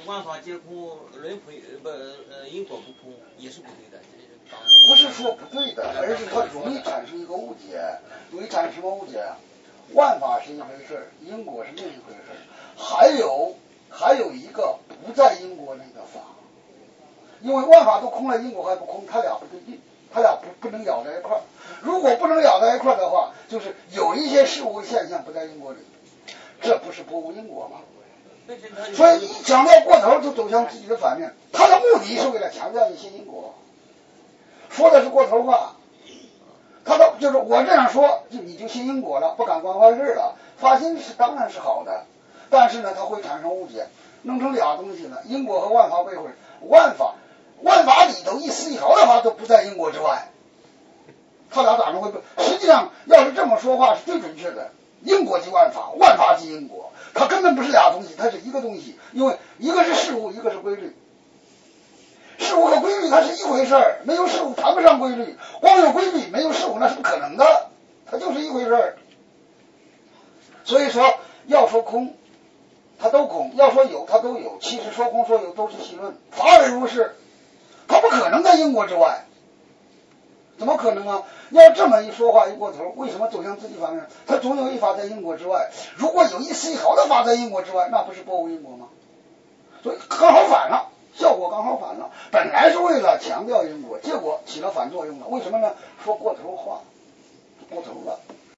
万法皆空，轮回因果不空也是不对的。 不是说不对的，而是它容易产生一个误解。容易产生什么误解啊？万法是一回事，因果是另一回事。还有一个不在因果里的法，因为万法都空了，因果还不空，它俩不对应，它俩不能咬在一块儿。如果不能咬在一块儿的话，就是有一些事物现象不在因果里，这不是不无因果吗？所以一强调过头就走向自己的反面，他的目的是为了强调一些因果，说的是过头话。他的就是我这样说，你就信因果了，不敢管坏事了。发心是当然是好的，但是呢，它会产生误解，弄成俩东西了，因果和万法背后，万法里头一丝一毫的法都不在因果之外，他俩咋能会不？实际上，要是这么说话是最准确的。因果即万法，万法即因果，它根本不是俩东西，它是一个东西，因为一个是事物，一个是规律。事物和规律它是一回事儿，没有事物谈不上规律，光有规律没有事物那是不可能的，它就是一回事儿。所以说，要说空，它都空；要说有，它都有。其实说空说有都是戏论，法而如是，它不可能在因果之外。怎么可能啊？要这么一说话一过头，为什么走向自己反面？它总有一法在因果之外。如果有一丝一毫的法在因果之外，那不是不无因果吗？所以刚好反了，效果刚好反了。本来是为了强调因果，结果起了反作用了。为什么呢？说过头话，过头了。